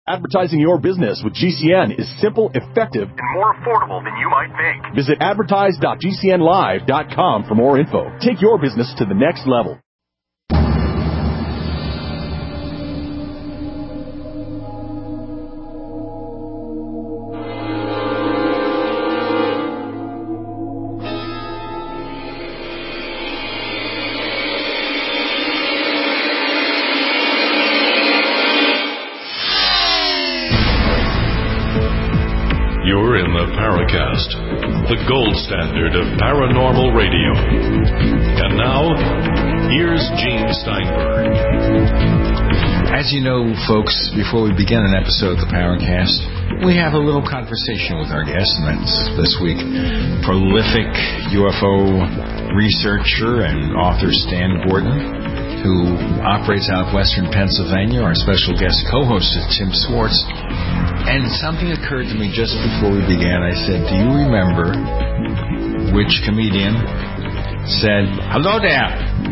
Advertising your business with GCN is simple, effective, and more affordable than you might think. Visit advertise.gcnlive.com for more info. Take your business to the next level. You're in the Paracast, the gold standard of paranormal radio. And now, here's Gene Steinberg. As you know, folks, before we begin an episode of the Paracast, we have a little conversation with our guest, and that's this week prolific UFO researcher and author Stan Gordon, who operates out of Western Pennsylvania. Our special guest co-host is Tim Swartz. And something occurred to me just before we began. I said, do you remember which comedian said, "Hello there"?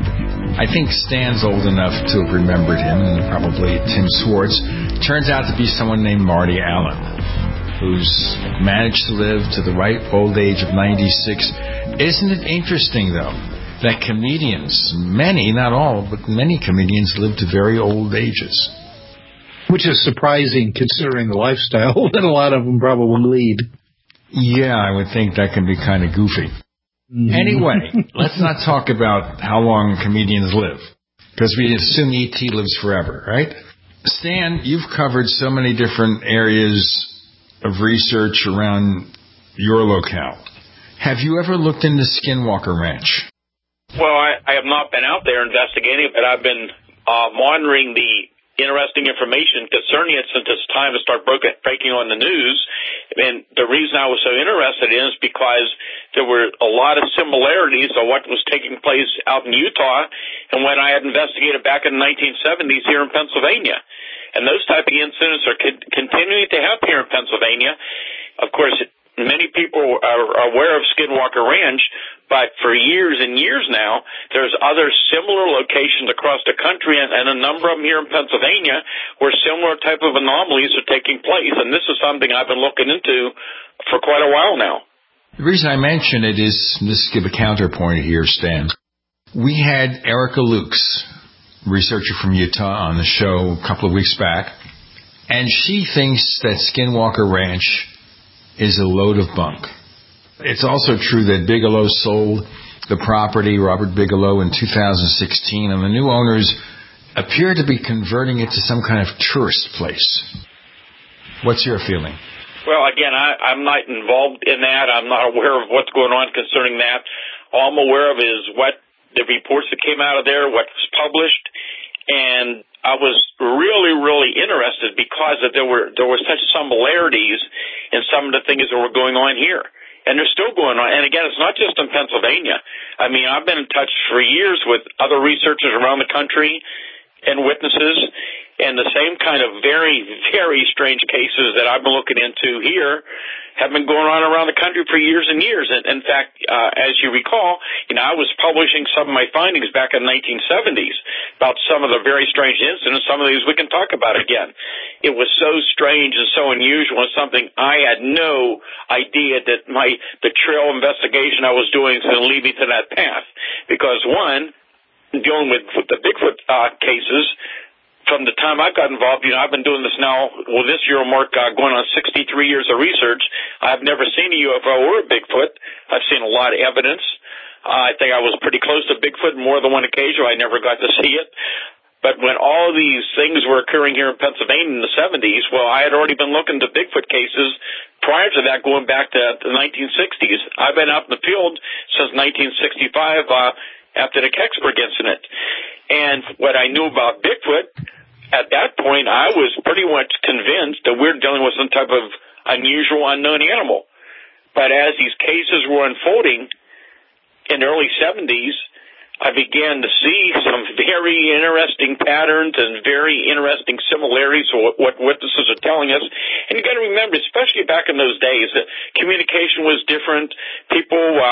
I think Stan's old enough to have remembered him, and probably Tim Swartz. Turns out to be someone named Marty Allen, who's managed to live to the ripe old age of 96. Isn't it interesting, though, that comedians, many, not all, but many comedians live to very old ages? Which is surprising considering the lifestyle that a lot of them probably lead. Yeah, I would think that can be kind of goofy. Mm-hmm. Anyway, let's not talk about how long comedians live, because we assume E.T. lives forever, right? Stan, you've covered so many different areas of research around your locale. Have you ever looked into Skinwalker Ranch? Well, I have not been out there investigating it, but I've been monitoring the interesting information concerning it since it's time to start breaking on the news. And the reason I was so interested in it is because there were a lot of similarities of what was taking place out in Utah and when I had investigated back in the 1970s here in Pennsylvania. And those type of incidents are continuing to happen here in Pennsylvania. Of course, many people are aware of Skinwalker Ranch, but for years and years now, there's other similar locations across the country and a number of them here in Pennsylvania where similar type of anomalies are taking place. And this is something I've been looking into for quite a while now. The reason I mention it is, just to give a counterpoint here, Stan. We had Erica Lukes, researcher from Utah, on the show a couple of weeks back, and she thinks that Skinwalker Ranch is a load of bunk. It's also true that Bigelow sold the property, Robert Bigelow, in 2016, and the new owners appear to be converting it to some kind of tourist place. What's your feeling? Well, again, I'm not involved in that. I'm not aware of what's going on concerning that. All I'm aware of is what the reports that came out of there, what was published, and I was really, really interested because there were such similarities in some of the things that were going on here. And they're still going on. And again, it's not just in Pennsylvania. I mean, I've been in touch for years with other researchers around the country and witnesses, and the same kind of very, very strange cases that I've been looking into here have been going on around the country for years and years. And in fact, as you recall, I was publishing some of my findings back in the 1970s about some of the very strange incidents. Some of these we can talk about again. It was so strange and so unusual, and something I had no idea that the trail investigation I was doing was going to lead me to that path. Because one, dealing with the Bigfoot cases, from the time I got involved, I've been doing this now, this year will mark going on 63 years of research. I've never seen a UFO or a Bigfoot. I've seen a lot of evidence. I think I was pretty close to Bigfoot more than one occasion. I never got to see it. But when all these things were occurring here in Pennsylvania in the 70s, well, I had already been looking to Bigfoot cases prior to that, going back to the 1960s. I've been out in the field since 1965 after the Kecksburg incident. And what I knew about Bigfoot, at that point, I was pretty much convinced that we're dealing with some type of unusual, unknown animal. But as these cases were unfolding in the early 70s, I began to see some very interesting patterns and very interesting similarities to what witnesses are telling us. And you got to remember, especially back in those days, that communication was different. People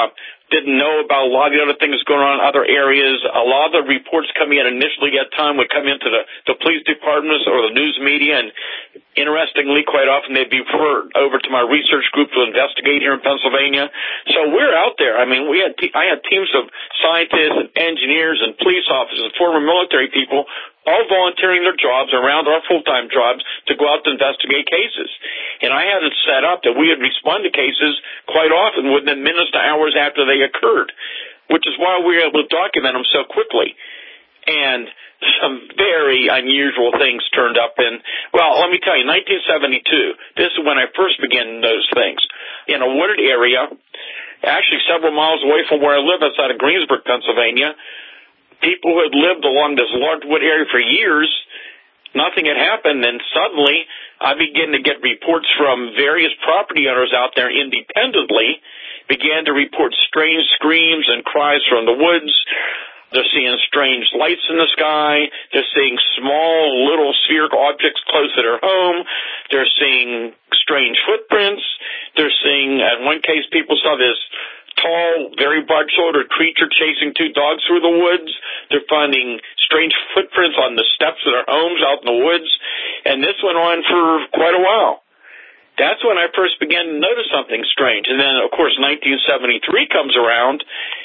didn't know about a lot of the other things going on in other areas. A lot of the reports coming in initially at time would come into the police departments or the news media, and interestingly, quite often they'd be referred over to my research group to investigate here in Pennsylvania. So we're out there. I mean, I had teams of scientists and engineers and police officers and former military people all volunteering their jobs around our full-time jobs to go out to investigate cases. And I had it set up that we would respond to cases quite often within minutes to hours after they occurred, which is why we were able to document them so quickly. And some very unusual things turned up in, well, let me tell you, 1972, this is when I first began those things. In a wooded area, actually several miles away from where I live outside of Greensburg, Pennsylvania, people who had lived along this large wood area for years, nothing had happened, and suddenly I began to get reports from various property owners out there independently, began to report strange screams and cries from the woods. They're seeing strange lights in the sky. They're seeing small little spherical objects close to their home. They're seeing strange footprints. They're seeing, in one case, people saw this tall, very broad-shouldered creature chasing two dogs through the woods. They're finding strange footprints on the steps of their homes out in the woods. And this went on for quite a while. That's when I first began to notice something strange. And then, of course, 1973 comes around,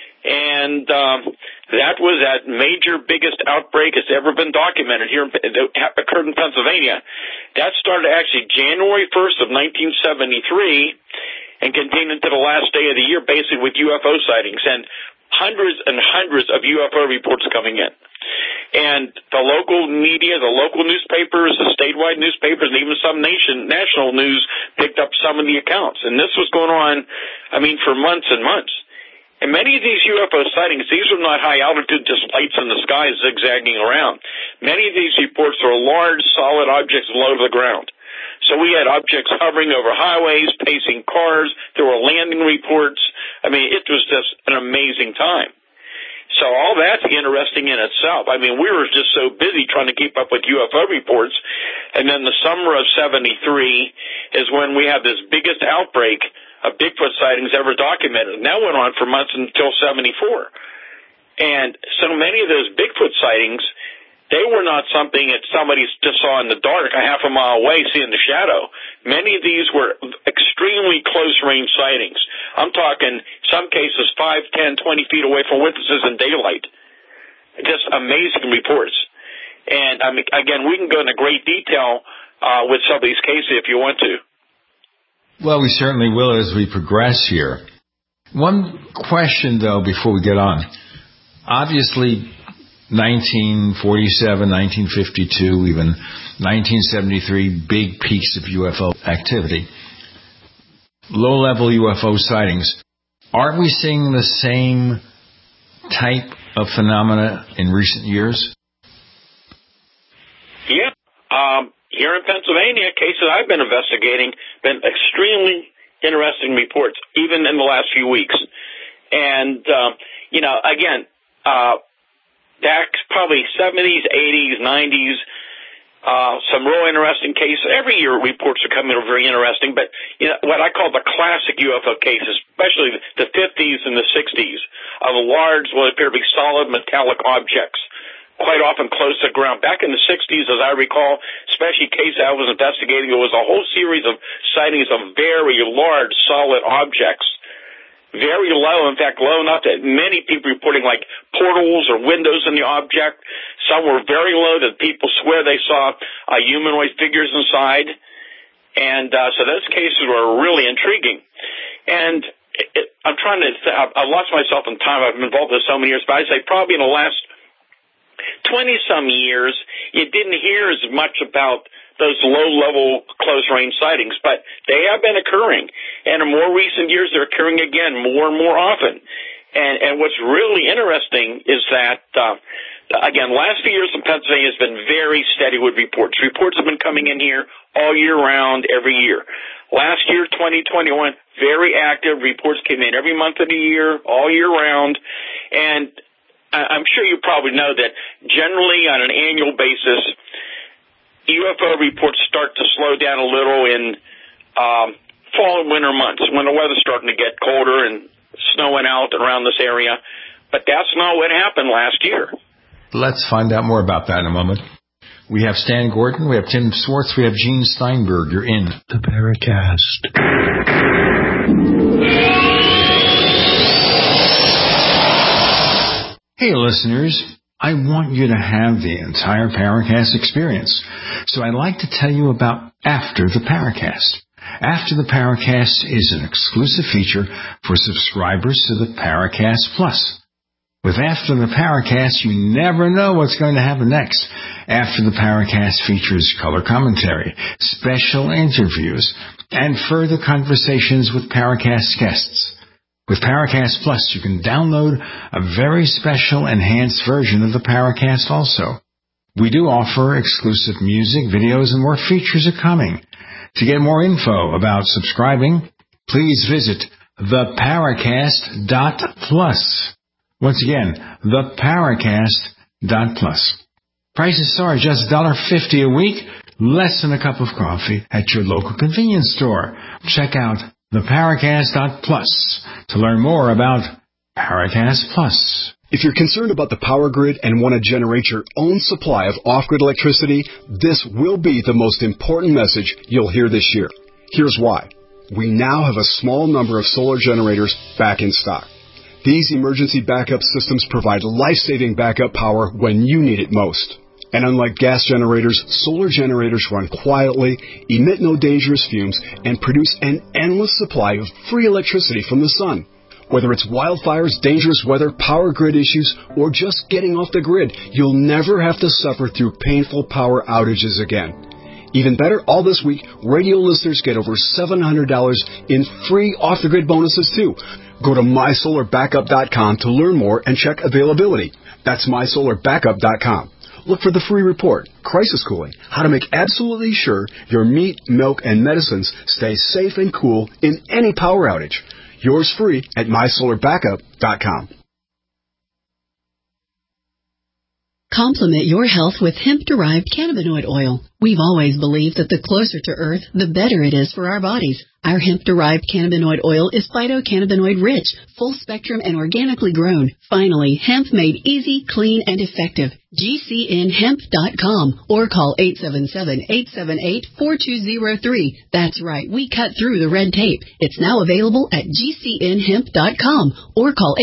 and that was that major, biggest outbreak that's ever been documented here, that occurred in Pennsylvania. That started actually January 1st of 1973 and continued to the last day of the year, basically with UFO sightings, and hundreds of UFO reports coming in. And the local media, the local newspapers, the statewide newspapers, and even some national news picked up some of the accounts. And this was going on, for months and months. And many of these UFO sightings, these are not high-altitude, just lights in the sky zigzagging around. Many of these reports are large, solid objects low to the ground. So we had objects hovering over highways, pacing cars. There were landing reports. It was just an amazing time. So all that's interesting in itself. We were just so busy trying to keep up with UFO reports. And then the summer of 73 is when we had this biggest outbreak of Bigfoot sightings ever documented. And that went on for months until 74. And so many of those Bigfoot sightings, they were not something that somebody just saw in the dark a half a mile away seeing the shadow. Many of these were extremely close-range sightings. I'm talking, some cases, 5, 10, 20 feet away from witnesses in daylight. Just amazing reports. And, again, we can go into great detail with some of these cases if you want to. Well, we certainly will as we progress here. One question, though, before we get on. Obviously, 1947, 1952, even 1973, big peaks of UFO activity. Low-level UFO sightings. Aren't we seeing the same type of phenomena in recent years? Yeah. Here in Pennsylvania, cases I've been investigating, been extremely interesting reports, even in the last few weeks. And, again, back probably 70s, 80s, 90s, some real interesting cases. Every year reports are coming in very interesting, but what I call the classic UFO cases, especially the 50s and the 60s, of large, what appear to be solid metallic objects, quite often close to the ground. Back in the 60s, as I recall, especially case I was investigating, it was a whole series of sightings of very large, solid objects. Very low, in fact, low enough that many people reporting like portals or windows in the object. Some were very low that people swear they saw humanoid figures inside. And so those cases were really intriguing. And I'm trying to, I've lost myself in time. I've been involved in so many years, but I'd say probably in the last 20-some years, you didn't hear as much about those low-level, close-range sightings, but they have been occurring. And in more recent years, they're occurring again more and more often. And what's really interesting is that, again, last few years in Pennsylvania has been very steady with reports. Reports have been coming in here all year round, every year. Last year, 2021, very active. Reports came in every month of the year, all year round. And I'm sure you probably know that generally on an annual basis, UFO reports start to slow down a little in fall and winter months when the weather's starting to get colder and snowing out around this area. But that's not what happened last year. Let's find out more about that in a moment. We have Stan Gordon, we have Tim Swartz, we have Gene Steinberg. You're in the Paracast. Hey, listeners. I want you to have the entire Paracast experience. So I'd like to tell you about After the Paracast. After the Paracast is an exclusive feature for subscribers to the Paracast Plus. With After the Paracast, you never know what's going to happen next. After the Paracast features color commentary, special interviews, and further conversations with Paracast guests. With Paracast Plus, you can download a very special enhanced version of the Paracast also. We do offer exclusive music, videos, and more features are coming. To get more info about subscribing, please visit theparacast.plus. Once again, theparacast.plus. Prices are just $1.50 a week, less than a cup of coffee at your local convenience store. Check out theparacast.plus to learn more about Paracast Plus. If you're concerned about the power grid and want to generate your own supply of off-grid electricity, this will be the most important message you'll hear this year. Here's why. We now have a small number of solar generators back in stock. These emergency backup systems provide life-saving backup power when you need it most. And unlike gas generators, solar generators run quietly, emit no dangerous fumes, and produce an endless supply of free electricity from the sun. Whether it's wildfires, dangerous weather, power grid issues, or just getting off the grid, you'll never have to suffer through painful power outages again. Even better, all this week, radio listeners get over $700 in free off-the-grid bonuses too. Go to mysolarbackup.com to learn more and check availability. That's mysolarbackup.com. Look for the free report, Crisis Cooling, how to make absolutely sure your meat, milk, and medicines stay safe and cool in any power outage. Yours free at mysolarbackup.com. Complement your health with hemp-derived cannabinoid oil. We've always believed that the closer to Earth, the better it is for our bodies. Our hemp-derived cannabinoid oil is phytocannabinoid rich, full spectrum, and organically grown. Finally, hemp made easy, clean, and effective. GCNhemp.com or call 877-878-4203. That's right, we cut through the red tape. It's now available at GCNhemp.com or call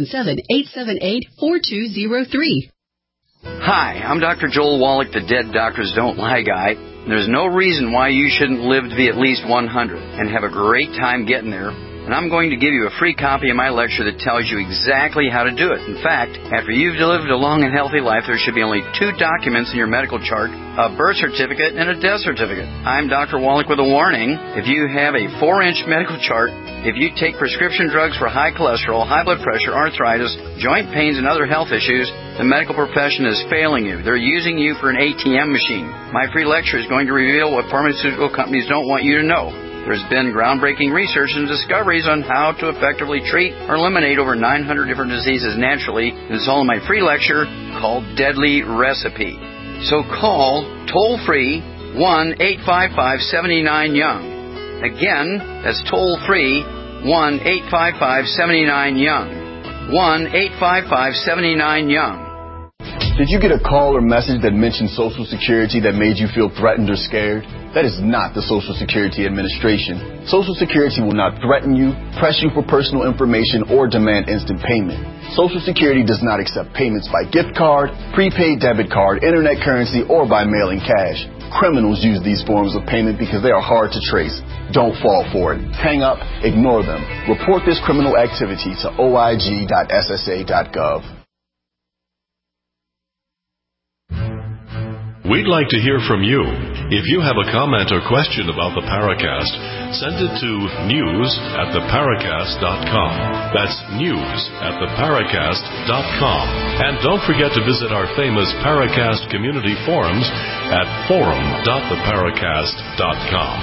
877-878-4203. Hi, I'm Dr. Joel Wallach, the Dead Doctors Don't Lie guy. There's no reason why you shouldn't live to be at least 100 and have a great time getting there. And I'm going to give you a free copy of my lecture that tells you exactly how to do it. In fact, after you've lived a long and healthy life, there should be only 2 documents in your medical chart, a birth certificate and a death certificate. I'm Dr. Wallach with a warning. If you have a 4-inch medical chart, if you take prescription drugs for high cholesterol, high blood pressure, arthritis, joint pains, and other health issues, the medical profession is failing you. They're using you for an ATM machine. My free lecture is going to reveal what pharmaceutical companies don't want you to know. There's been groundbreaking research and discoveries on how to effectively treat or eliminate over 900 different diseases naturally, and it's all in my free lecture called Deadly Recipe. So call toll-free 1-855-79-YOUNG. Again, that's toll-free 1-855-79-YOUNG. 1-855-79-YOUNG. Did you get a call or message that mentioned Social Security that made you feel threatened or scared? That is not the Social Security Administration. Social Security will not threaten you, press you for personal information, or demand instant payment. Social Security does not accept payments by gift card, prepaid debit card, internet currency, or by mailing cash. Criminals use these forms of payment because they are hard to trace. Don't fall for it. Hang up, ignore them. Report this criminal activity to oig.ssa.gov. We'd like to hear from you. If you have a comment or question about the Paracast, send it to news@theparacast.com. That's news@theparacast.com. And don't forget to visit our famous Paracast community forums at forum.theparacast.com.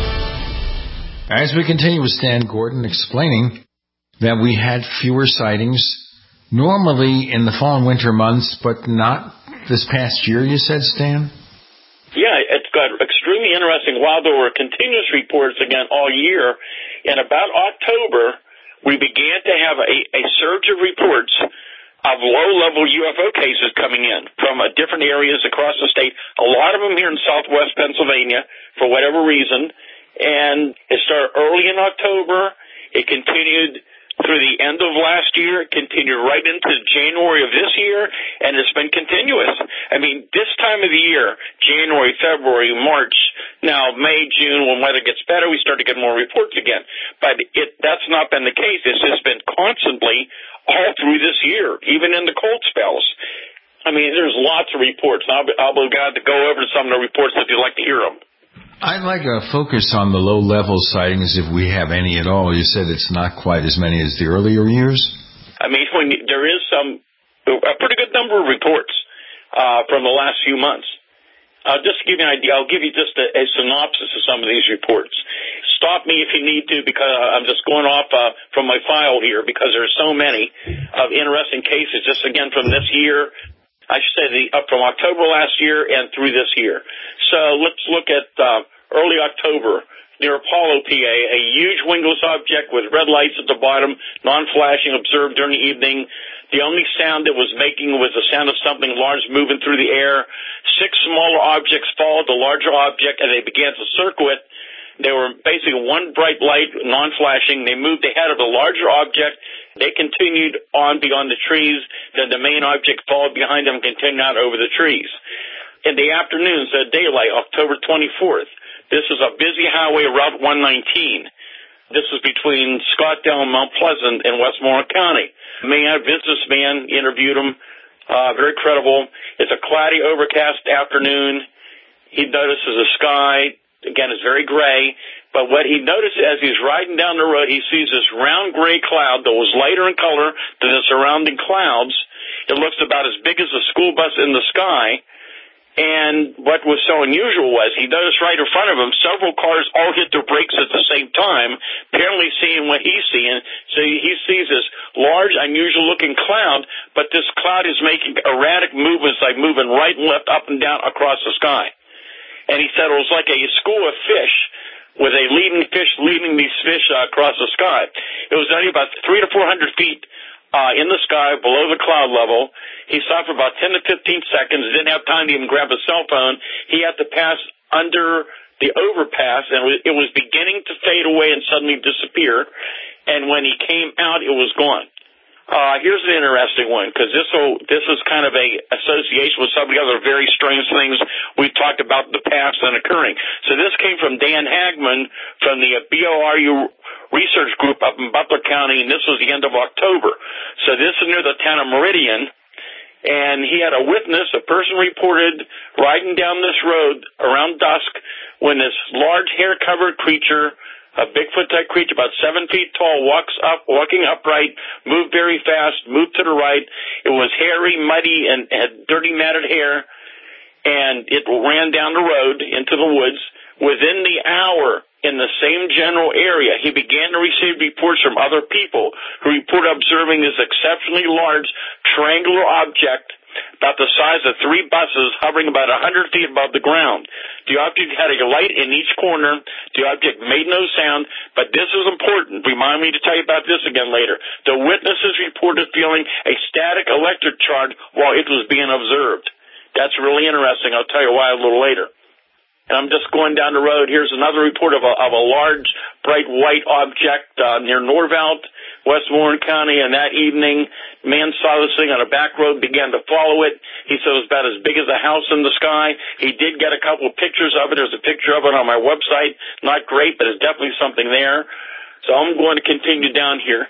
As we continue with Stan Gordon explaining that we had fewer sightings normally in the fall and winter months, but not this past year, you said, Stan? Yeah, it's got extremely interesting. While there were continuous reports again all year, in about October, we began to have a surge of reports of low-level UFO cases coming in from different areas across the state, a lot of them here in southwest Pennsylvania for whatever reason, and it started early in October. It continued through the end of last year, it continued right into January of this year, and it's been continuous. I mean, this time of the year, January, February, March, now May, June, when weather gets better, we start to get more reports again. But that's not been the case. It's just been constantly all through this year, even in the cold spells. I mean, there's lots of reports. I'll be glad to go over some of the reports if you'd like to hear them. I'd like to focus on the low-level sightings, if we have any at all. You said it's not quite as many as the earlier years? I mean, there is a pretty good number of reports from the last few months. Just to give you an idea, I'll give you just a synopsis of some of these reports. Stop me if you need to, because I'm just going off from my file here, because there's so many of interesting cases, just again from this year. I should say from October last year and through this year. So let's look at early October near Apollo, PA. A huge wingless object with red lights at the bottom, non-flashing, observed during the evening. The only sound it was making was the sound of something large moving through the air. 6 smaller objects followed the larger object, and they began to circle it. They were basically one bright light, non-flashing. They moved ahead of the larger object. They continued on beyond the trees. Then the main object followed behind them and continued out over the trees. In the afternoons, at daylight, October 24th, this is a busy highway, Route 119. This is between Scottsdale and Mount Pleasant in Westmoreland County. A businessman interviewed him, very credible. It's a cloudy, overcast afternoon. He notices the sky. Again, it's very gray, but what he noticed as he's riding down the road, he sees this round gray cloud that was lighter in color than the surrounding clouds. It looks about as big as a school bus in the sky, and what was so unusual was he noticed right in front of him several cars all hit their brakes at the same time, apparently seeing what he's seeing. So he sees this large, unusual-looking cloud, but this cloud is making erratic movements, like moving right and left, up and down across the sky. And he said it was like a school of fish with a leading fish leading these fish across the sky. It was only about 300 to 400 feet in the sky below the cloud level. He saw it for about 10 to 15 seconds. Didn't have time to even grab a cell phone. He had to pass under the overpass, and it was beginning to fade away and suddenly disappear. And when he came out, it was gone. Here's an interesting one, because this is kind of a association with some of the other very strange things we've talked about in the past and occurring. So this came from Dan Hagman from the BORU Research Group up in Butler County, and this was the end of October. So this is near the town of Meridian, and he had a witness, a person reported riding down this road around dusk when this large hair-covered creature, a Bigfoot-type creature, about 7 feet tall, walking upright, moved very fast, moved to the right. It was hairy, muddy, and had dirty matted hair, and it ran down the road into the woods. Within the hour, in the same general area, he began to receive reports from other people who reported observing this exceptionally large triangular object about the size of 3 buses hovering about 100 feet above the ground. The object had a light in each corner. The object made no sound, but this is important. Remind me to tell you about this again later. The witnesses reported feeling a static electric charge while it was being observed. That's really interesting. I'll tell you why a little later. And I'm just going down the road. Here's another report of a large, bright white object near Norvelt, Westmoreland County, and that evening, man saw this thing on a back road, began to follow it. He said it was about as big as a house in the sky. He did get a couple of pictures of it. There's a picture of it on my website. Not great, but there's definitely something there. So I'm going to continue down here.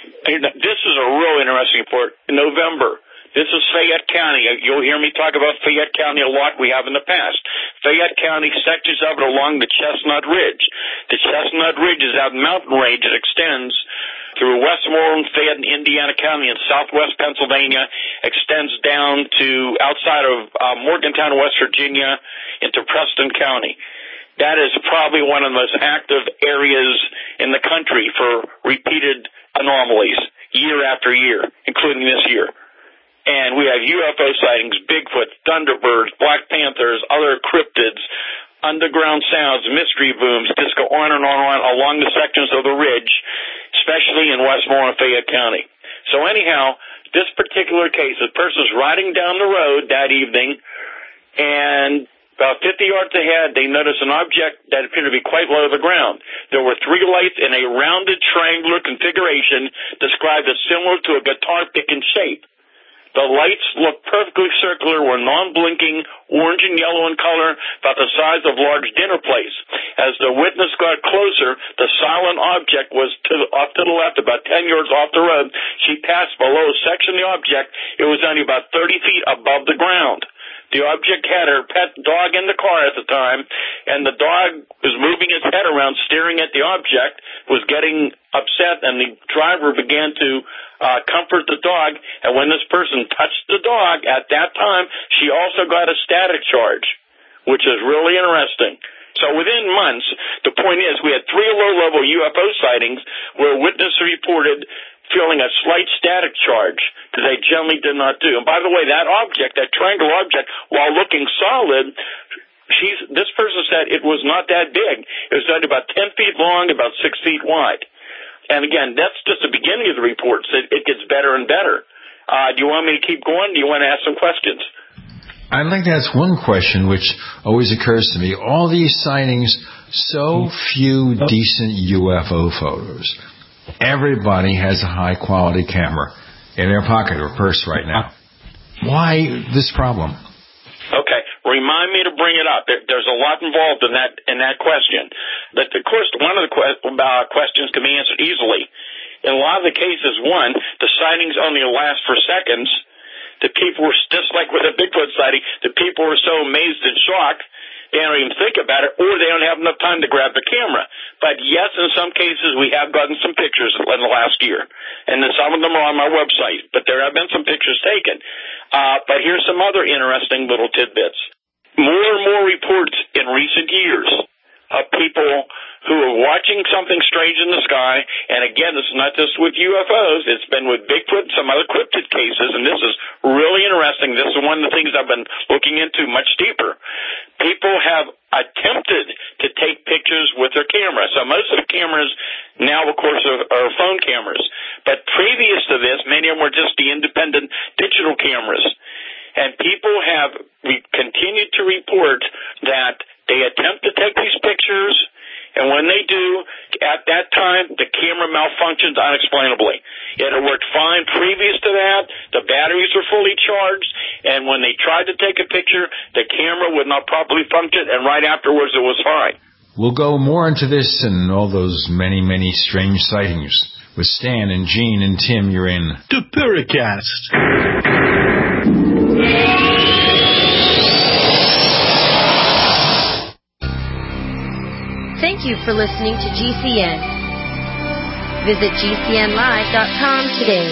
This is a real interesting report. In November, this is Fayette County. You'll hear me talk about Fayette County a lot. We have in the past. Fayette County, sections of it along the Chestnut Ridge. The Chestnut Ridge is that mountain range that extends through Westmoreland, Fayette, and Indiana County in southwest Pennsylvania, extends down to outside of Morgantown, West Virginia, into Preston County. That is probably one of the most active areas in the country for repeated anomalies year after year, including this year. And we have UFO sightings, Bigfoot, Thunderbirds, Black Panthers, other cryptids, underground sounds, mystery booms, just go on and on and on along the sections of the ridge. especially in Westmoreland and Fayette County. So anyhow, this particular case, the person's riding down the road that evening, and about 50 yards ahead, they noticed an object that appeared to be quite low to the ground. There were 3 lights in a rounded triangular configuration described as similar to a guitar pick in shape. The lights looked perfectly circular, were non-blinking, orange and yellow in color, about the size of large dinner plates. As the witness got closer, the silent object was off to the left, about 10 yards off the road. She passed below a section of the object. It was only about 30 feet above the ground. The object had her pet dog in the car at the time, and the dog was moving its head around, staring at the object, was getting upset, and the driver began to comfort the dog. And when this person touched the dog at that time, she also got a static charge, which is really interesting. So within months, the point is we had 3 low-level UFO sightings where witnesses reported feeling a slight static charge that they generally did not do. And by the way, that object, that triangle object, while looking solid, this person said it was not that big. It was only about 10 feet long, about 6 feet wide. And again, that's just the beginning of the reports. It gets better and better. Do you want me to keep going? Do you want to ask some questions? I'd like to ask one question, which always occurs to me. All these sightings, so few decent UFO photos. Everybody has a high-quality camera in their pocket or purse right now. Why this problem? Okay, remind me to bring it up. There's a lot involved in that question. Of course, one of the questions can be answered easily. In a lot of the cases, one, the sightings only last for seconds. The people were, just like with a Bigfoot sighting, the people were so amazed and shocked, they don't even think about it, or they don't have enough time to grab the camera. But yes, in some cases, we have gotten some pictures in the last year. And then some of them are on my website, but there have been some pictures taken. But here's some other interesting little tidbits. More and more reports in recent years of people who are watching something strange in the sky. And again, this is not just with UFOs. It's been with Bigfoot and some other cryptid cases. And this is really interesting. This is one of the things I've been looking into much deeper. People have attempted to take pictures with their camera. So most of the cameras now, of course, are phone cameras. But previous to this, many of them were just the independent digital cameras. And people have continued to report that they attempt to take these pictures, and when they do, at that time, the camera malfunctions unexplainably. It had worked fine previous to that. The batteries were fully charged, and when they tried to take a picture, the camera would not properly function, and right afterwards it was fine. We'll go more into this and all those many, many strange sightings with Stan and Gene and Tim. You're in The Paracast. Thank you for listening to GCN. Visit GCNlive.com today.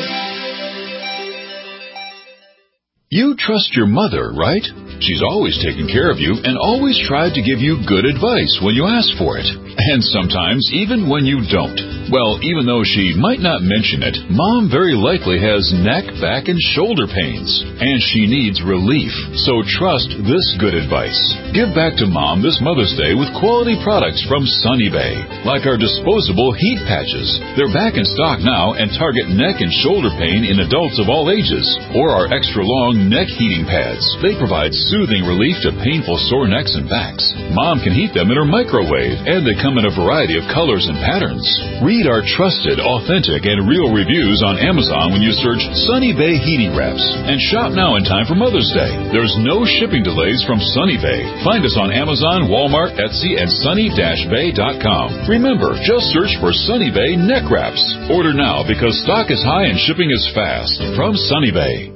You trust your mother, right? She's always taken care of you and always tried to give you good advice when you ask for it. And sometimes even when you don't. Well, even though she might not mention it, Mom very likely has neck, back, and shoulder pains. And she needs relief. So trust this good advice. Give back to Mom this Mother's Day with quality products from Sunny Bay. Like our disposable heat patches. They're back in stock now and target neck and shoulder pain in adults of all ages. Or our extra long neck heating pads. They provide soothing relief to painful sore necks and backs. Mom can heat them in her microwave, and they come in a variety of colors and patterns. Read our trusted, authentic, and real reviews on Amazon when you search Sunny Bay Heating Wraps. And shop now in time for Mother's Day. There's no shipping delays from Sunny Bay. Find us on Amazon, Walmart, Etsy, and sunny-bay.com. Remember, just search for Sunny Bay Neck Wraps. Order now because stock is high and shipping is fast. From Sunny Bay.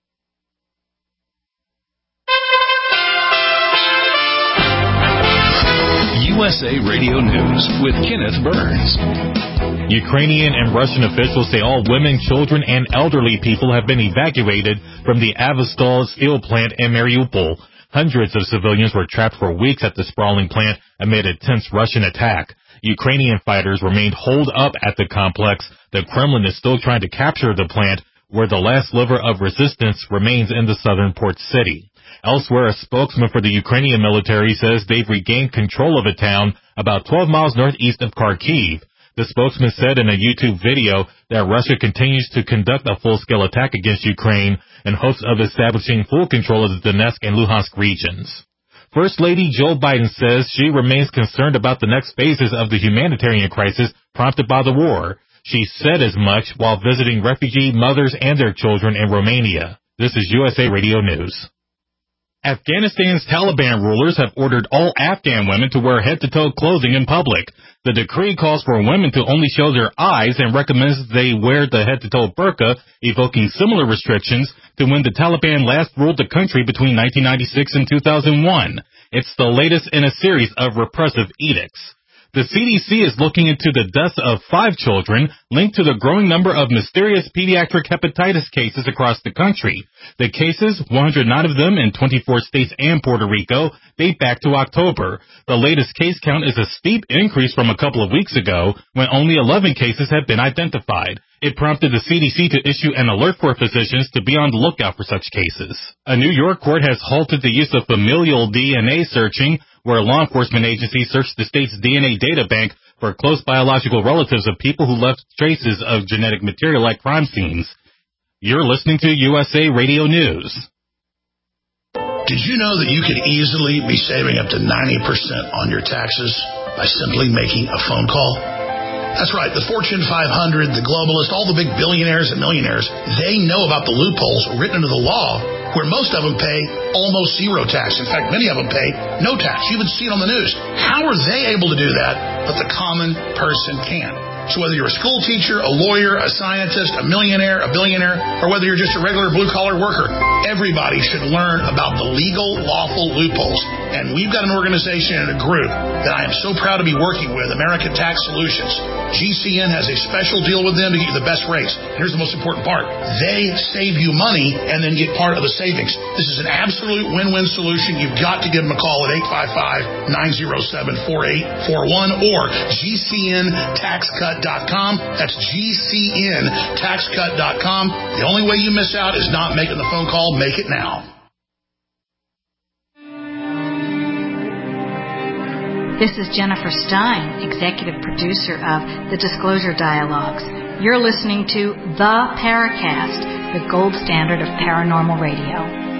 USA Radio News with Kenneth Burns. Ukrainian and Russian officials say all women, children, and elderly people have been evacuated from the Azovstal steel plant in Mariupol. Hundreds of civilians were trapped for weeks at the sprawling plant amid a tense Russian attack. Ukrainian fighters remained holed up at the complex. The Kremlin is still trying to capture the plant, where the last sliver of resistance remains in the southern port city. Elsewhere, a spokesman for the Ukrainian military says they've regained control of a town about 12 miles northeast of Kharkiv. The spokesman said in a YouTube video that Russia continues to conduct a full-scale attack against Ukraine in hopes of establishing full control of the Donetsk and Luhansk regions. First Lady Joe Biden says she remains concerned about the next phases of the humanitarian crisis prompted by the war. She said as much while visiting refugee mothers and their children in Romania. This is USA Radio News. Afghanistan's Taliban rulers have ordered all Afghan women to wear head-to-toe clothing in public. The decree calls for women to only show their eyes and recommends they wear the head-to-toe burqa, evoking similar restrictions to when the Taliban last ruled the country between 1996 and 2001. It's the latest in a series of repressive edicts. The CDC is looking into the deaths of 5 children linked to the growing number of mysterious pediatric hepatitis cases across the country. The cases, 109 of them in 24 states and Puerto Rico, date back to October. The latest case count is a steep increase from a couple of weeks ago when only 11 cases had been identified. It prompted the CDC to issue an alert for physicians to be on the lookout for such cases. A New York court has halted the use of familial DNA searching, where law enforcement agencies searched the state's DNA data bank for close biological relatives of people who left traces of genetic material at crime scenes. You're listening to USA Radio News. Did you know that you could easily be saving up to 90% on your taxes by simply making a phone call? That's right. The Fortune 500, the globalists, all the big billionaires and millionaires, they know about the loopholes written into the law where most of them pay almost zero tax. In fact, many of them pay no tax. You even see it on the news. How are they able to do that, but the common person can't? So whether you're a school teacher, a lawyer, a scientist, a millionaire, a billionaire, or whether you're just a regular blue-collar worker, everybody should learn about the legal, lawful loopholes. And we've got an organization and a group that I am so proud to be working with, American Tax Solutions. GCN has a special deal with them to get you the best rates. Here's the most important part. They save you money and then get part of the savings. This is an absolute win-win solution. You've got to give them a call at 855-907-4841 or GCNTaxCut.com. That's GCNTaxCut.com. The only way you miss out is not making the phone call. Make it now. This is Jennifer Stein, executive producer of The Disclosure Dialogues. You're listening to The Paracast, the gold standard of paranormal radio.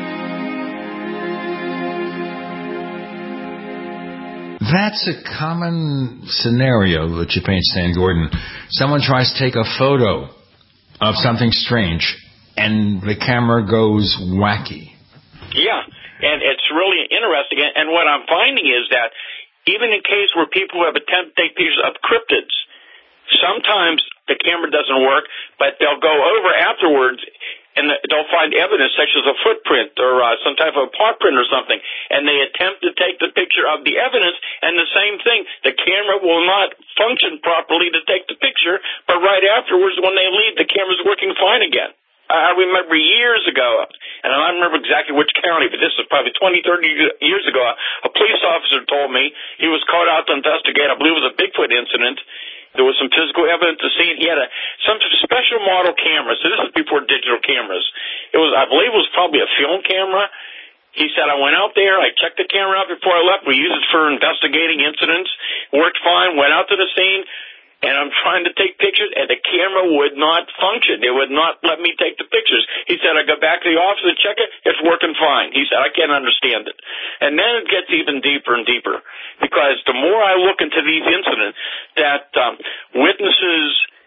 That's a common scenario that you paint, Stan Gordon. Someone tries to take a photo of something strange, and the camera goes wacky. Yeah, and it's really interesting. And what I'm finding is that even in case where people have attempted to take pictures of cryptids, sometimes the camera doesn't work, but they'll go over afterwards and they'll find evidence such as a footprint or some type of paw print or something, and they attempt to take the picture of the evidence, and the same thing, the camera will not function properly to take the picture, but right afterwards when they leave, the camera's working fine again. I remember years ago, and I don't remember exactly which county, but this is probably 20, 30 years ago, a police officer told me he was called out to investigate, I believe it was a Bigfoot incident. There was some physical evidence to see it. He had some special model camera. So this is before digital cameras. It was, I believe it was probably a film camera. He said, I went out there, I checked the camera out before I left. We used it for investigating incidents. Worked fine, went out to the scene, and I'm trying to take pictures, and the camera would not function. It would not let me take the pictures. He said, I go back to the office and check it. It's working fine. He said, I can't understand it. And then it gets even deeper and deeper, because the more I look into these incidents that witnesses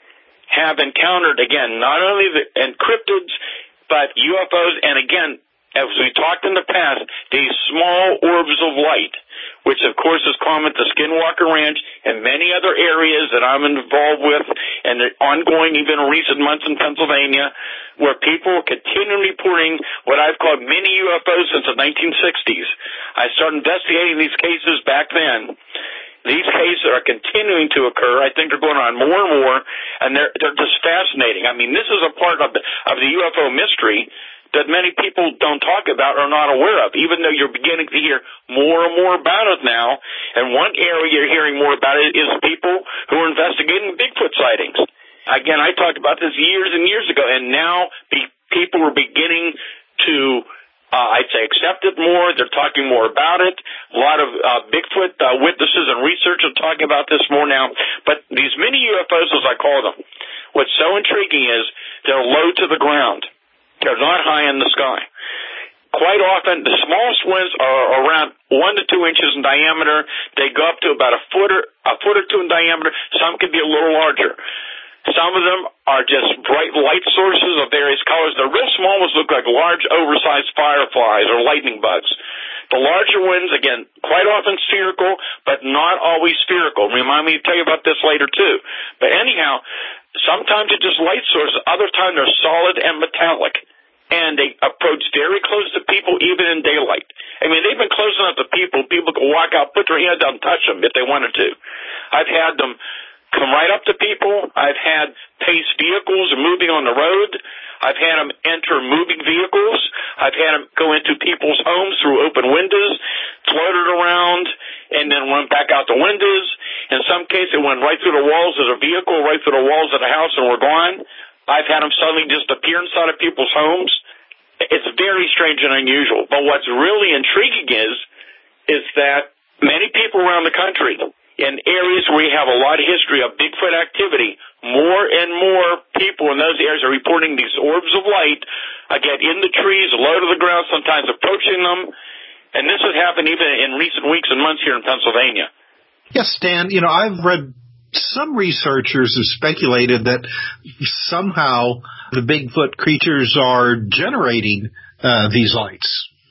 have encountered, again, not only the cryptids, but UFOs, and again, as we talked in the past, these small orbs of light, which of course is common to Skinwalker Ranch and many other areas that I'm involved with, and the ongoing even recent months in Pennsylvania, where people are continually reporting what I've called mini UFOs since the 1960s. I started investigating these cases back then. These cases are continuing to occur. I think they're going on more and more, and they're just fascinating. I mean, this is a part of the UFO mystery that many people don't talk about or not aware of, even though you're beginning to hear more and more about it now. And one area you're hearing more about it is people who are investigating Bigfoot sightings. Again, I talked about this years and years ago, and now people are beginning to I'd say accept it more. They're talking more about it. A lot of Bigfoot witnesses and researchers are talking about this more now. But these mini UFOs, as I call them, what's so intriguing is they're low to the ground. They're not high in the sky. Quite often, the smallest ones are around 1 to 2 inches in diameter. They go up to about a foot or two in diameter. Some can be a little larger. Some of them are just bright light sources of various colors. The real small ones look like large, oversized fireflies or lightning bugs. The larger ones, again, quite often spherical, but not always spherical. Remind me to tell you about this later, too. But anyhow, sometimes it's just light sources. Other times they're solid and metallic. And they approach very close to people, even in daylight. I mean, they've been close enough to people. People can walk out, put their hands out, and touch them if they wanted to. I've had them come right up to people. I've had pace vehicles moving on the road. I've had them enter moving vehicles. I've had them go into people's homes through open windows, floated around, and then went back out the windows. In some cases, it went right through the walls of the vehicle, right through the walls of the house, and were gone. I've had them suddenly just appear inside of people's homes. It's very strange and unusual. But what's really intriguing is that many people around the country, in areas where we have a lot of history of Bigfoot activity, more and more people in those areas are reporting these orbs of light, again, in the trees, low to the ground, sometimes approaching them. And this has happened even in recent weeks and months here in Pennsylvania. Yes, Stan, I've read some researchers have speculated that somehow the Bigfoot creatures are generating these lights.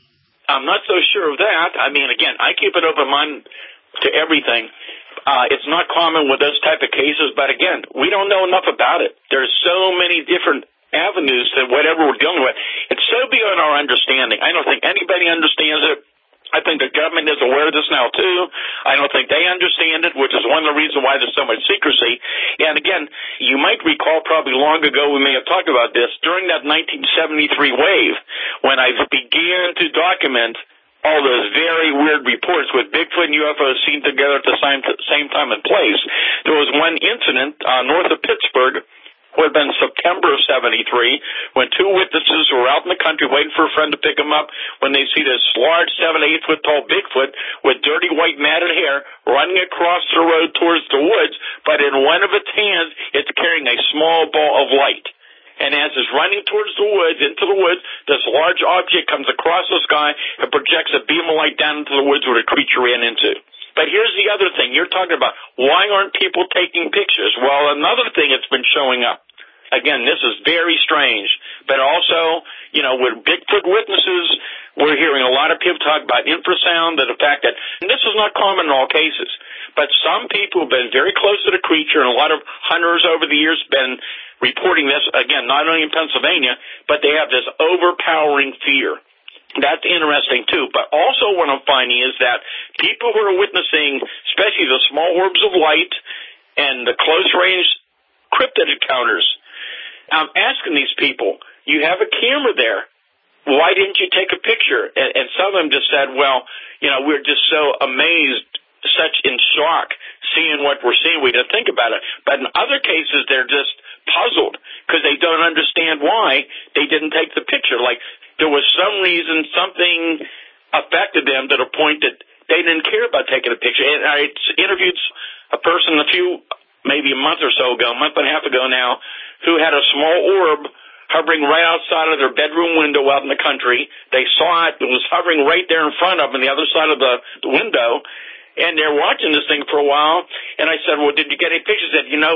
I'm not so sure of that. I mean, again, I keep an open mind to everything. It's not common with those type of cases, but again, we don't know enough about it. There's so many different avenues to whatever we're dealing with. It's so beyond our understanding. I don't think anybody understands it. I think the government is aware of this now, too. I don't think they understand it, which is one of the reasons why there's so much secrecy. And again, you might recall probably long ago we may have talked about this, during that 1973 wave, when I began to document all those very weird reports with Bigfoot and UFOs seen together at the same time and place. There was one incident north of Pittsburgh, would have been September of 73, when two witnesses were out in the country waiting for a friend to pick them up when they see this large 7 to 8 foot tall Bigfoot with dirty white matted hair running across the road towards the woods, but in one of its hands it's carrying a small ball of light. And as it's running towards the woods, into the woods, this large object comes across the sky and projects a beam of light down into the woods where the creature ran into. But here's the other thing. You're talking about why aren't people taking pictures? Well, another thing that's been showing up. Again, this is very strange. But also, with Bigfoot witnesses, we're hearing a lot of people talk about infrasound, the fact that, and this is not common in all cases, but some people have been very close to the creature, and a lot of hunters over the years have been reporting this, again, not only in Pennsylvania, but they have this overpowering fear. That's interesting, too. But also what I'm finding is that people who are witnessing, especially the small orbs of light and the close-range cryptid encounters, I'm asking these people, you have a camera there. Why didn't you take a picture? And some of them just said, well, we're just so amazed, such in shock, seeing what we're seeing, we didn't think about it. But in other cases, they're just puzzled because they don't understand why they didn't take the picture. Like there was some reason, something affected them to the point that they didn't care about taking a picture. And I interviewed a person maybe a month or so ago, a month and a half ago now, who had a small orb hovering right outside of their bedroom window out in the country. They saw it. It was hovering right there in front of them on the other side of the window, and they're watching this thing for a while. And I said, well, did you get any pictures?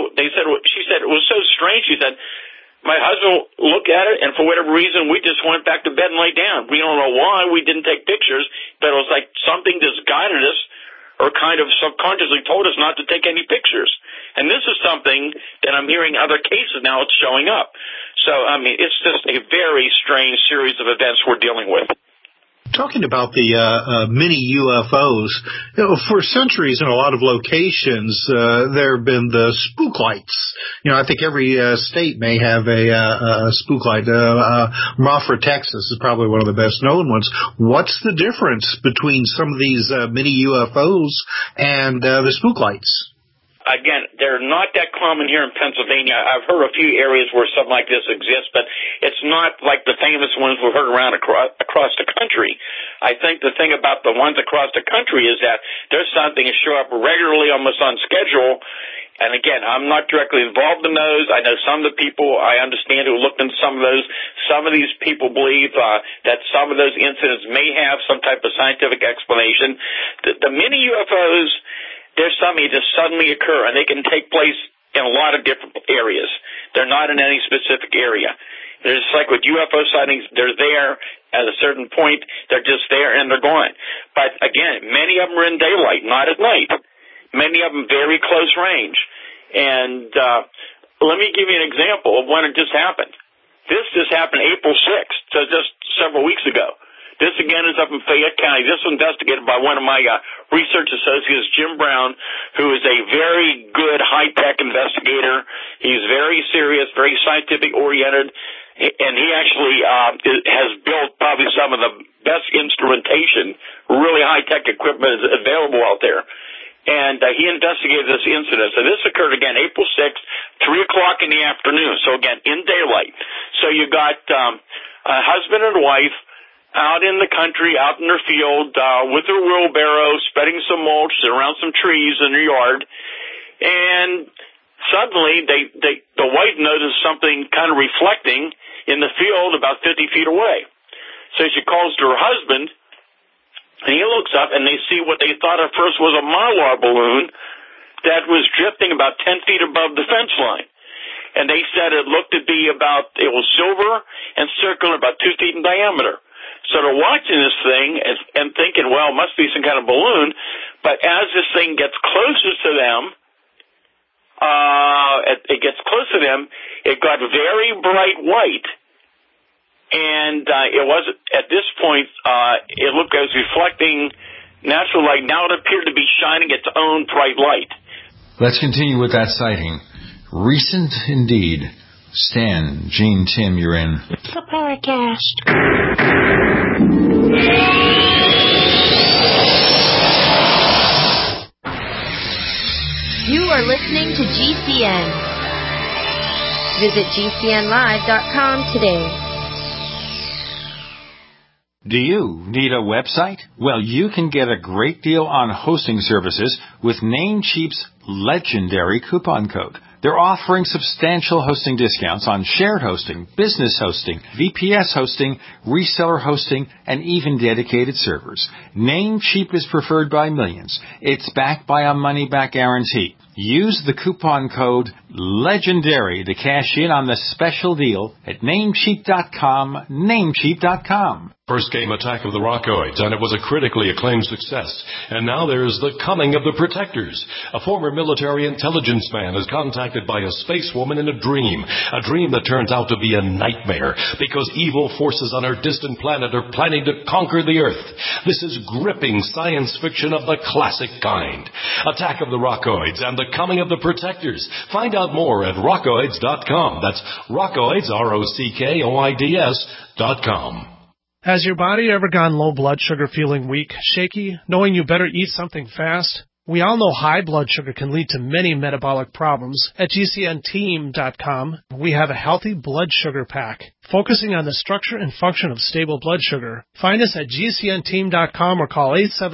She said, it was so strange. She said, my husband looked at it, and for whatever reason, we just went back to bed and lay down. We don't know why we didn't take pictures, but it was like something just guided us or kind of subconsciously told us not to take any pictures. And this is something that I'm hearing other cases now it's showing up. So, it's just a very strange series of events we're dealing with. Talking about the mini UFOs, for centuries in a lot of locations, there have been the spook lights. I think every state may have a spook light. Moffra, Texas is probably one of the best known ones. What's the difference between some of these mini UFOs and the spook lights? again, they're not that common here in Pennsylvania. I've heard a few areas where something like this exists, but it's not like the famous ones we've heard around across the country. I think the thing about the ones across the country is that they're something that show up regularly, almost on schedule. And again, I'm not directly involved in those. I know some of the people I understand who looked into some of those. Some of these people believe that some of those incidents may have some type of scientific explanation. The mini UFOs, there's something that just suddenly occur, and they can take place in a lot of different areas. They're not in any specific area. They're just like with UFO sightings, they're there at a certain point. They're just there, and they're gone. But again, many of them are in daylight, not at night. Many of them very close range. And let me give you an example of when it just happened. This just happened April 6th, so just several weeks ago. This, again, is up in Fayette County. This was investigated by one of my research associates, Jim Brown, who is a very good high-tech investigator. He's very serious, very scientific-oriented, and he actually has built probably some of the best instrumentation, really high-tech equipment is available out there. And he investigated this incident. So this occurred, again, April 6th, 3 o'clock in the afternoon. So, again, in daylight. So you got a husband and wife out in the country, out in their field, with their wheelbarrow, spreading some mulch around some trees in their yard. And suddenly the wife noticed something kind of reflecting in the field about 50 feet away. So she calls to her husband, and he looks up, and they see what they thought at first was a Mylar balloon that was drifting about 10 feet above the fence line. And they said it looked to be it was silver and circular, about 2 feet in diameter. So they're watching this thing and thinking, well, it must be some kind of balloon. But as this thing gets closer to them, it got very bright white. And it was at this point, it looked as reflecting natural light. Now it appeared to be shining its own bright light. Let's continue with that sighting. Recent indeed. Stan, Gene, Tim, you're in The Paracast. You are listening to GCN. Visit GCNlive.com today. Do you need a website? Well, you can get a great deal on hosting services with Namecheap's legendary coupon code. They're offering substantial hosting discounts on shared hosting, business hosting, VPS hosting, reseller hosting, and even dedicated servers. Namecheap is preferred by millions. It's backed by a money-back guarantee. Use the coupon code LEGENDARY to cash in on the special deal at Namecheap.com, Namecheap.com. First came Attack of the Rockoids, and it was a critically acclaimed success. And now there's The Coming of the Protectors. A former military intelligence man is contacted by a space woman in a dream that turns out to be a nightmare because evil forces on our distant planet are planning to conquer the Earth. This is gripping science fiction of the classic kind. Attack of the Rockoids and The Coming of the Protectors. Find out more at rockoids.com. That's Rockoids, ROCKOIDS.com. Has your body ever gone low blood sugar, feeling weak, shaky, knowing you better eat something fast? We all know high blood sugar can lead to many metabolic problems. At GCNteam.com, we have a healthy blood sugar pack, focusing on the structure and function of stable blood sugar. Find us at GCNteam.com or call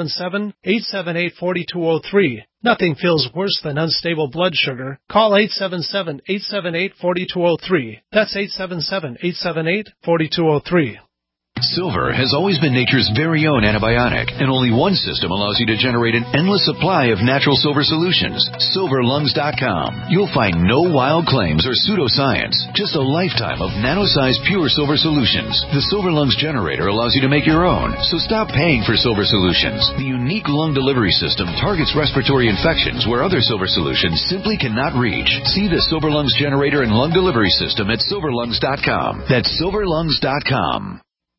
877-878-4203. Nothing feels worse than unstable blood sugar. Call 877-878-4203. That's 877-878-4203. Silver has always been nature's very own antibiotic, and only one system allows you to generate an endless supply of natural silver solutions. SilverLungs.com. You'll find no wild claims or pseudoscience, just a lifetime of nano-sized pure silver solutions. The Silver Lungs generator allows you to make your own, so stop paying for silver solutions. The unique lung delivery system targets respiratory infections where other silver solutions simply cannot reach. See the Silver Lungs generator and lung delivery system at SilverLungs.com. That's SilverLungs.com.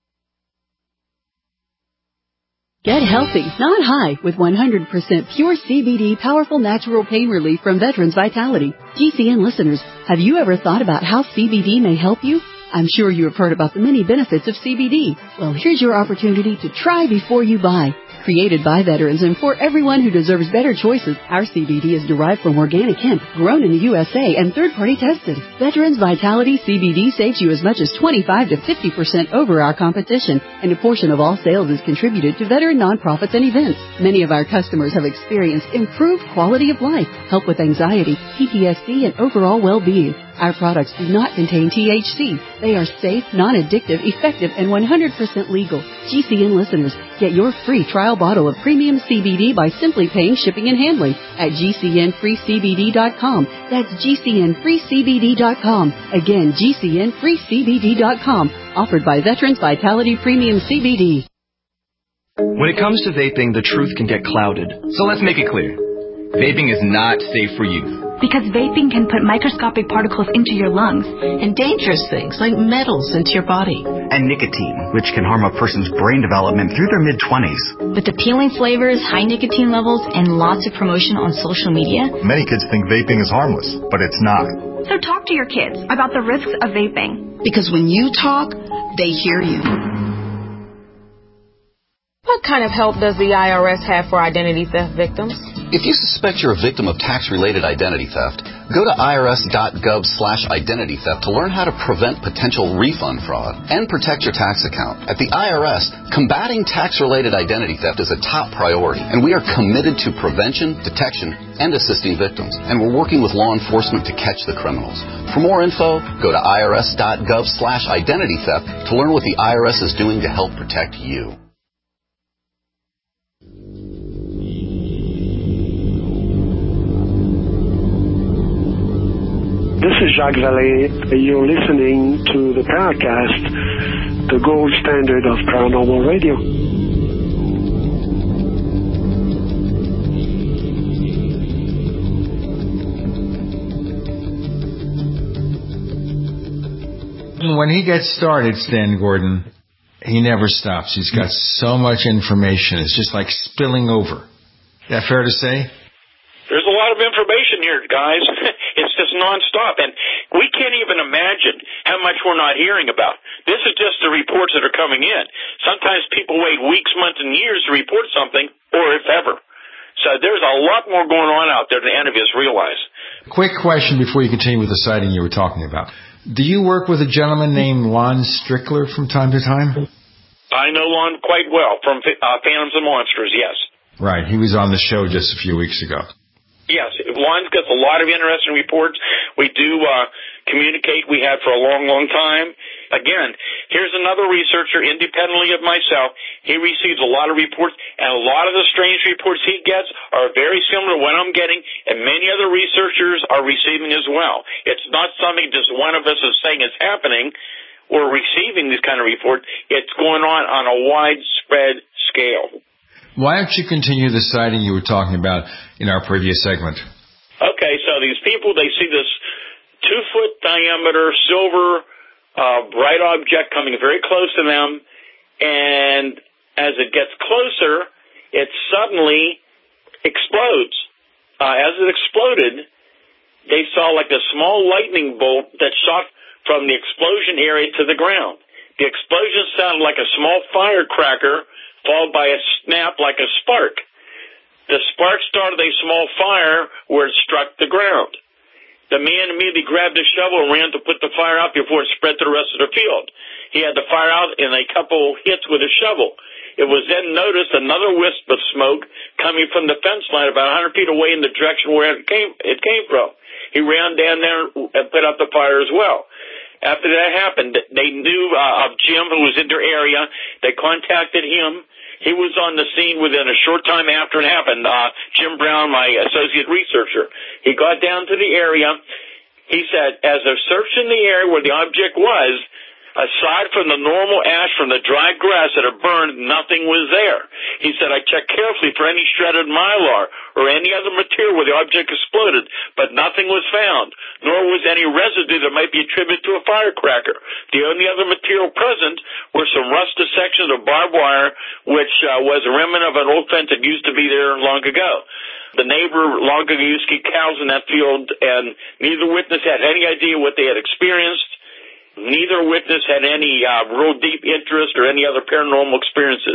Get healthy, not high, with 100% pure CBD powerful natural pain relief from Veterans Vitality. GCN listeners, have you ever thought about how CBD may help you? I'm sure you have heard about the many benefits of CBD. Well, here's your opportunity to try before you buy. Created by veterans and for everyone who deserves better choices, our CBD is derived from organic hemp, grown in the USA and third-party tested. Veterans Vitality CBD saves you as much as 25 to 50% over our competition, and a portion of all sales is contributed to veteran nonprofits and events. Many of our customers have experienced improved quality of life, help with anxiety, PTSD, and overall well-being. Our products do not contain THC. They are safe, non-addictive, effective, and 100% legal. GCN listeners, get your free trial bottle of premium CBD by simply paying shipping and handling at GCNFreeCBD.com. That's GCNFreeCBD.com. Again, GCNFreeCBD.com. Offered by Veterans Vitality Premium CBD. When it comes to vaping, the truth can get clouded. So let's make it clear. Vaping is not safe for youth. Because vaping can put microscopic particles into your lungs. And dangerous things like metals into your body. And nicotine, which can harm a person's brain development through their mid-20s. With appealing flavors, high nicotine levels, and lots of promotion on social media, many kids think vaping is harmless, but it's not. So talk to your kids about the risks of vaping. Because when you talk, they hear you. What kind of help does the IRS have for identity theft victims? If you suspect you're a victim of tax-related identity theft, go to irs.gov/identity theft to learn how to prevent potential refund fraud and protect your tax account. At the IRS, combating tax-related identity theft is a top priority, and we are committed to prevention, detection, and assisting victims. And we're working with law enforcement to catch the criminals. For more info, go to irs.gov/identity theft to learn what the IRS is doing to help protect you. This is Jacques Vallée. You're listening to the Paracast, the gold standard of paranormal radio. When he gets started, Stan Gordon, he never stops. He's got so much information. It's just like spilling over. Is that fair to say? There's a lot of information here, guys. It's just nonstop, and we can't even imagine how much we're not hearing about. This is just the reports that are coming in. Sometimes people wait weeks, months, and years to report something, or if ever. So there's a lot more going on out there than any of us realize. Quick question before you continue with the sighting you were talking about. Do you work with a gentleman named Lon Strickler from time to time? I know Lon quite well from Phantoms and Monsters, yes. Right. He was on the show just a few weeks ago. Yes, Lon's got a lot of interesting reports. We do communicate. We have for a long, long time. Again, here's another researcher independently of myself. He receives a lot of reports, and a lot of the strange reports he gets are very similar to what I'm getting, and many other researchers are receiving as well. It's not something just one of us is saying is happening or receiving this kind of report. It's going on a widespread scale. Why don't you continue the sighting you were talking about in our previous segment? Okay, so these people, they see this 2-foot diameter silver bright object coming very close to them, and as it gets closer, it suddenly explodes. As it exploded, they saw like a small lightning bolt that shot from the explosion area to the ground. The explosion sounded like a small firecracker, followed by a snap like a spark. The spark started a small fire where it struck the ground. The man immediately grabbed a shovel and ran to put the fire out before it spread to the rest of the field. He had the fire out in a couple hits with a shovel. It was then noticed another wisp of smoke coming from the fence line about 100 feet away in the direction where it came from. He ran down there and put out the fire as well. After that happened, they knew of Jim, who was in their area. They contacted him. He was on the scene within a short time after it happened. Jim Brown, my associate researcher, he got down to the area. He said, as they're searching the area where the object was, aside from the normal ash from the dry grass that had burned, nothing was there. He said, I checked carefully for any shredded mylar or any other material where the object exploded, but nothing was found, nor was any residue that might be attributed to a firecracker. The only other material present were some rusted sections of barbed wire, which was a remnant of an old fence that used to be there long ago. The neighbor long ago used to keep cows in that field, and neither witness had any idea what they had experienced. Neither witness had any real deep interest or any other paranormal experiences.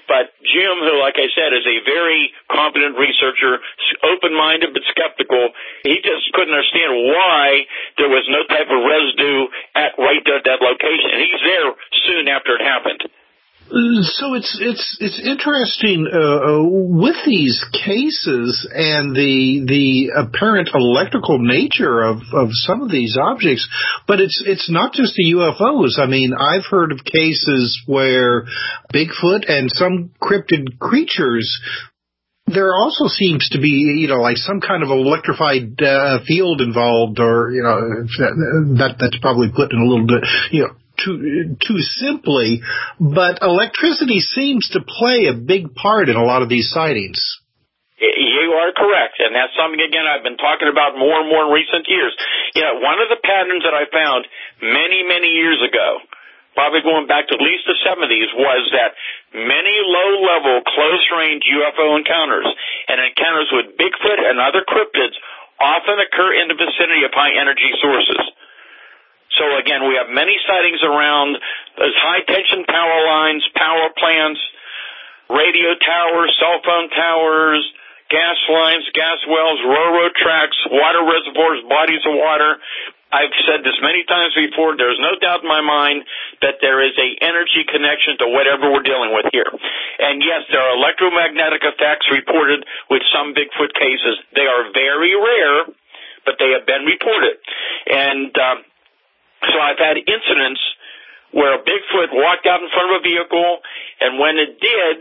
But Jim, who, like I said, is a very competent researcher, open-minded but skeptical, he just couldn't understand why there was no type of residue at that location. And he's there soon after it happened. So it's interesting with these cases and the apparent electrical nature of some of these objects, but it's not just the UFOs. I mean, I've heard of cases where Bigfoot and some cryptid creatures, there also seems to be, like some kind of electrified field involved, or that's probably put in a little bit, too simply, but electricity seems to play a big part in a lot of these sightings. You are correct, and that's something, again, I've been talking about more and more in recent years. One of the patterns that I found many, many years ago, probably going back to at least the 70s, was that many low-level, close-range UFO encounters and encounters with Bigfoot and other cryptids often occur in the vicinity of high-energy sources. So, again, we have many sightings around those high-tension power lines, power plants, radio towers, cell phone towers, gas lines, gas wells, railroad tracks, water reservoirs, bodies of water. I've said this many times before. There's no doubt in my mind that there is an energy connection to whatever we're dealing with here. And, yes, there are electromagnetic effects reported with some Bigfoot cases. They are very rare, but they have been reported. And so I've had incidents where a Bigfoot walked out in front of a vehicle, and when it did,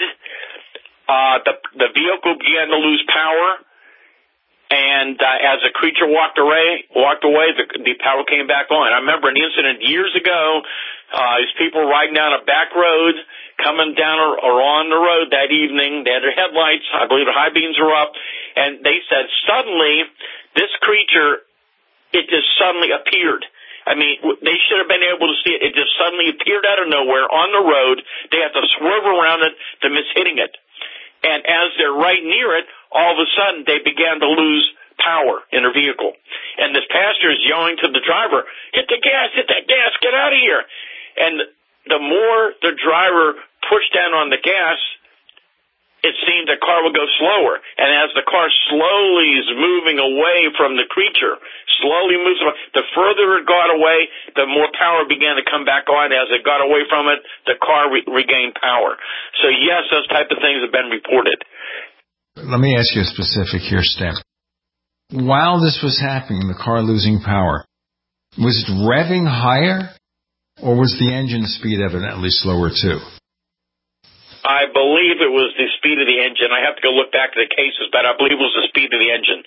the vehicle began to lose power, and as the creature walked away, the power came back on. I remember an incident years ago. These people riding down a back road, coming down or on the road that evening. They had their headlights. I believe the high beams were up, and they said suddenly this creature, it just suddenly appeared. I mean, they should have been able to see it. It just suddenly appeared out of nowhere on the road. They had to swerve around it to miss hitting it. And as they're right near it, all of a sudden they began to lose power in their vehicle. And this pastor is yelling to the driver, hit that gas, get out of here. And the more the driver pushed down on the gas, it seemed the car would go slower. And as the car slowly is moving away from the creature, slowly moves away, the further it got away, the more power began to come back on. As it got away from it, the car regained power. So, yes, those type of things have been reported. Let me ask you a specific here, Steph. While this was happening, the car losing power, was it revving higher, or was the engine speed evidently slower too? I believe it was the speed of the engine. I have to go look back to the cases, but I believe it was the speed of the engine.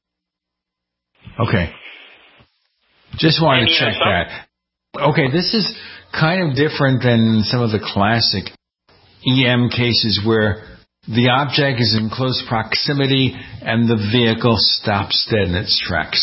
Okay. Just wanted to check that. Okay, this is kind of different than some of the classic EM cases where the object is in close proximity and the vehicle stops dead in its tracks.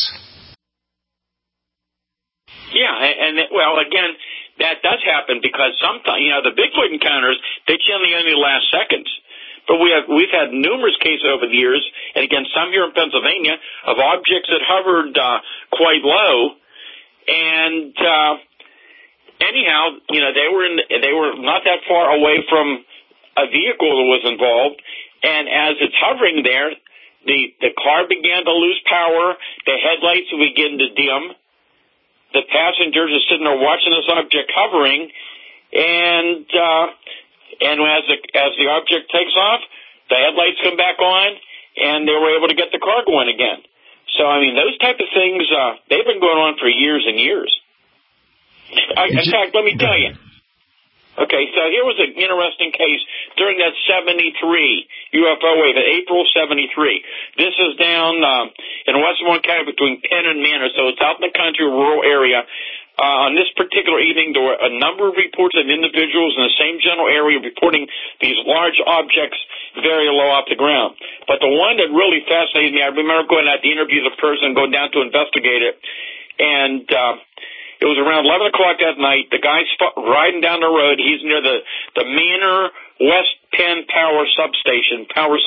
Yeah, and again, that does happen because sometimes, the Bigfoot encounters, they generally only last seconds. But we've had numerous cases over the years, and again, some here in Pennsylvania, of objects that hovered quite low, and anyhow, they were not that far away from a vehicle that was involved, and as it's hovering there, the car began to lose power, the headlights would begin to dim. The passengers are sitting there watching this object hovering, and as the object takes off, the headlights come back on, and they were able to get the car going again. So, I mean, those type of things, they've been going on for years and years. In fact, let me tell you. Okay, so here was an interesting case during that 73 UFO wave, April 73. This is down in Westmoreland County between Penn and Manor, so it's out in the country, rural area. On this particular evening, there were a number of reports of individuals in the same general area reporting these large objects very low off the ground. But the one that really fascinated me, I remember going out to interview the person, going down to investigate it, and it was around 11 o'clock that night. The guy's riding down the road. He's near the Manor West Penn power substation.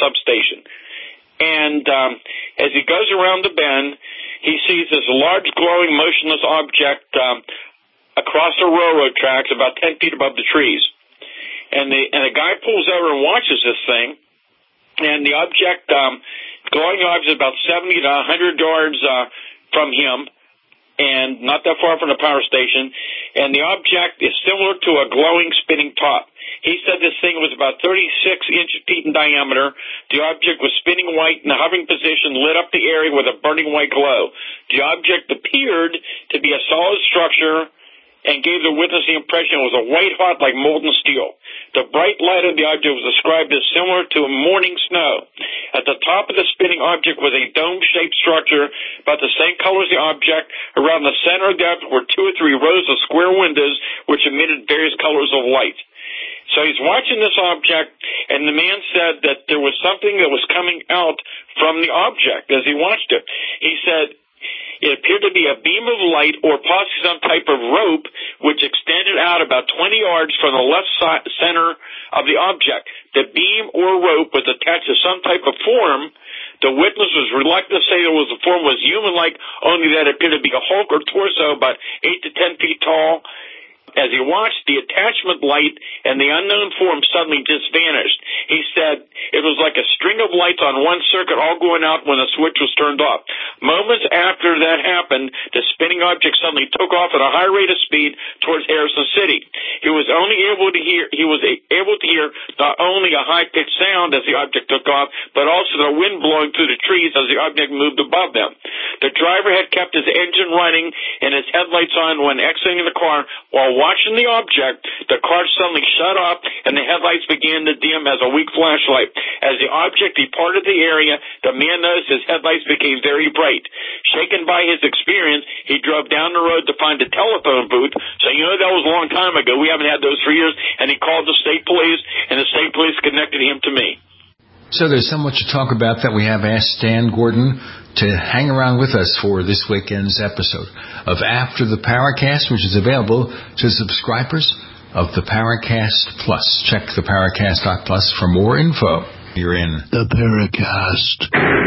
And as he goes around the bend, he sees this large, glowing, motionless object across the railroad tracks about 10 feet above the trees. and the guy pulls over and watches this thing, and the object, glowing object, is about 70 to 100 yards from him, and not that far from the power station, and the object is similar to a glowing spinning top. He said this thing was about 36 feet in diameter. The object was spinning white in a hovering position, lit up the area with a burning white glow. The object appeared to be a solid structure and gave the witness the impression it was a white hot like molten steel. The bright light of the object was described as similar to morning snow. At the top of the spinning object was a dome-shaped structure about the same color as the object. Around the center of the object were 2 or 3 rows of square windows which emitted various colors of light. So he's watching this object, and the man said that there was something that was coming out from the object as he watched it. He said it appeared to be a beam of light or possibly some type of rope which extended out about 20 yards from the left center of the object. The beam or rope was attached to some type of form. The witness was reluctant to say the form was human-like, only that it appeared to be a hulk or torso about 8 to 10 feet tall. As he watched, the attachment light and the unknown form suddenly just vanished. He said it was like a string of lights on one circuit all going out when the switch was turned off. Moments after that happened, the spinning object suddenly took off at a high rate of speed towards Harrison City. He was able to hear not only a high-pitched sound as the object took off, but also the wind blowing through the trees as the object moved above them. The driver had kept his engine running and his headlights on when exiting the car. While watching the object, the car suddenly shut off and the headlights began to dim as a weak flashlight. As the object departed the area, the man noticed his headlights became very bright. Shaken by his experience, he drove down the road to find a telephone booth. So that was a long time ago. We haven't had those for years. And he called the state police, and the state police connected him to me. So there's so much to talk about that we have asked Stan Gordon to hang around with us for this weekend's episode of After the Paracast, which is available to subscribers of the Paracast Plus. Check the Paracast.plus for more info. You're in the Paracast.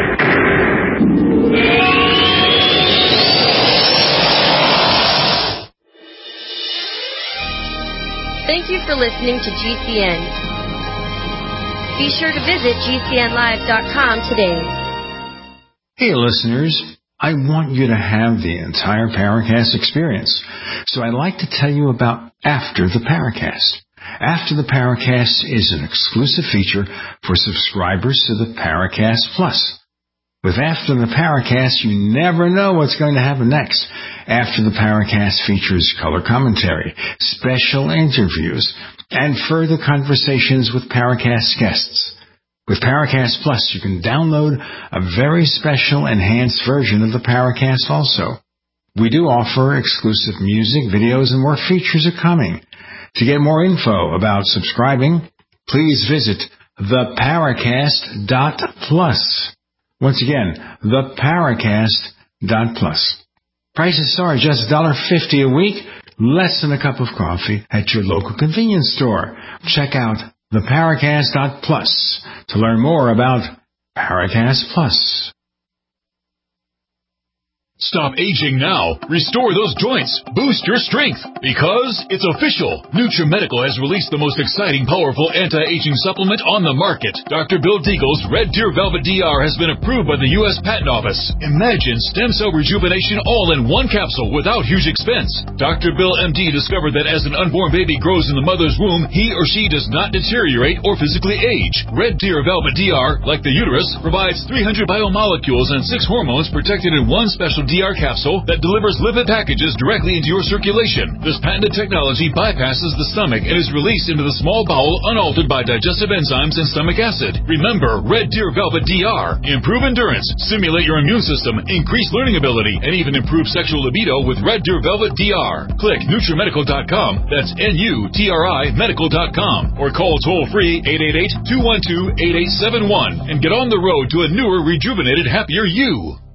Thank you for listening to GCN. Be sure to visit GCNlive.com today. Hey, listeners, I want you to have the entire Paracast experience. So I'd like to tell you about After the Paracast. After the Paracast is an exclusive feature for subscribers to the Paracast Plus. With After the Paracast, you never know what's going to happen next. After the Paracast features color commentary, special interviews, and further conversations with Paracast guests. With Paracast Plus, you can download a very special enhanced version of the Paracast also. We do offer exclusive music, videos, and more features are coming. To get more info about subscribing, please visit theparacast.plus. Once again, theparacast.plus. Prices are just $1.50 a week, less than a cup of coffee at your local convenience store. Check out theparacast.plus to learn more about Paracast Plus. Stop aging now. Restore those joints. Boost your strength. Because it's official. NutriMedical has released the most exciting, powerful anti-aging supplement on the market. Dr. Bill Deagle's Red Deer Velvet DR has been approved by the U.S. Patent Office. Imagine stem cell rejuvenation all in one capsule without huge expense. Dr. Bill MD discovered that as an unborn baby grows in the mother's womb, he or she does not deteriorate or physically age. Red Deer Velvet DR, like the uterus, provides 300 biomolecules and 6 hormones protected in one special DR capsule that delivers lipid packages directly into your circulation. This patented technology bypasses the stomach and is released into the small bowel unaltered by digestive enzymes and stomach acid. Remember, Red Deer Velvet DR. Improve endurance, stimulate your immune system, increase learning ability, and even improve sexual libido with Red Deer Velvet DR. Click NutriMedical.com, that's NUTRI Medical.com, or call toll-free 888-212-8871 and get on the road to a newer, rejuvenated, happier you.